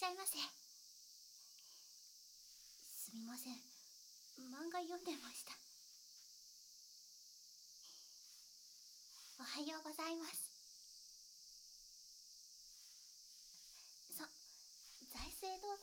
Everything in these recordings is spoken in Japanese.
ゃいませ。すみません、漫画読んでました。おはようございます。財政どうぞ。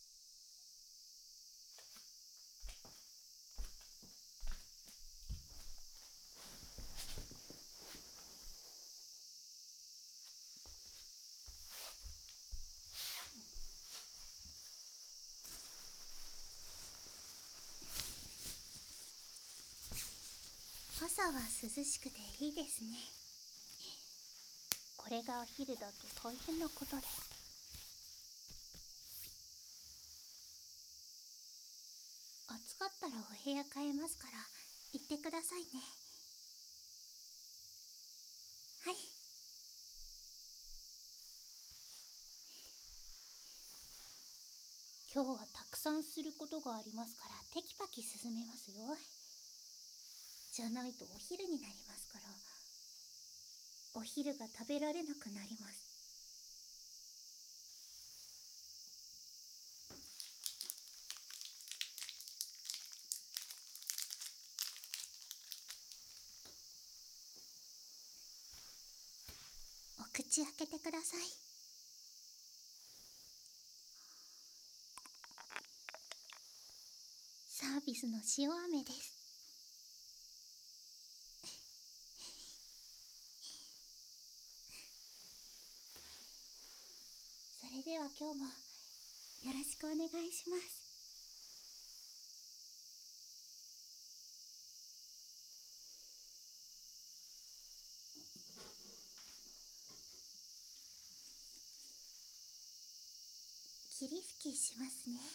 朝は涼しくていいですね。これがお昼だと大変なことで。暑かったらお部屋変えますから行ってくださいね。はい。今日はたくさんすることがありますからテキパキ進めますよ。じゃないとお昼になりますから。お昼が食べられなくなります。お口開けてください。サービスの塩飴です。それでは今日もよろしくお願いします。霧吹きしますね。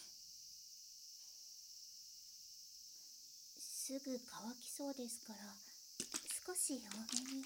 すぐ乾きそうですから少し多めに。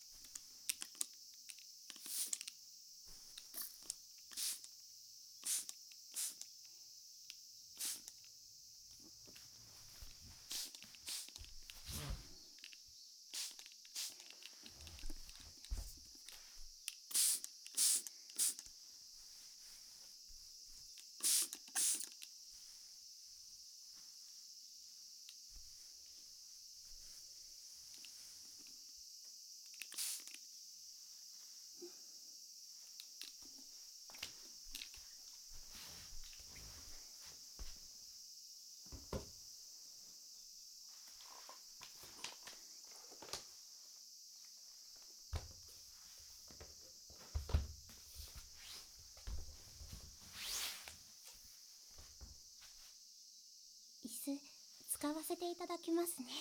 椅子使わせていただきますね。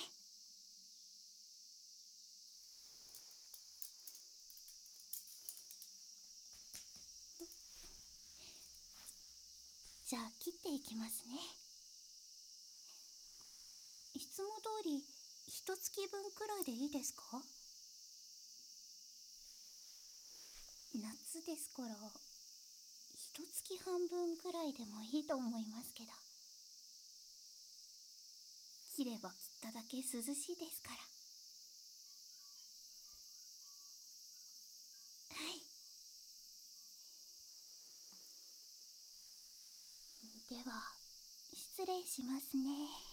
じゃあ切っていきますね。いつも通り一月分くらいでいいですか？夏ですから一月半分くらいでもいいと思いますけど。切れば切っただけ涼しいですから。はい。では失礼しますね。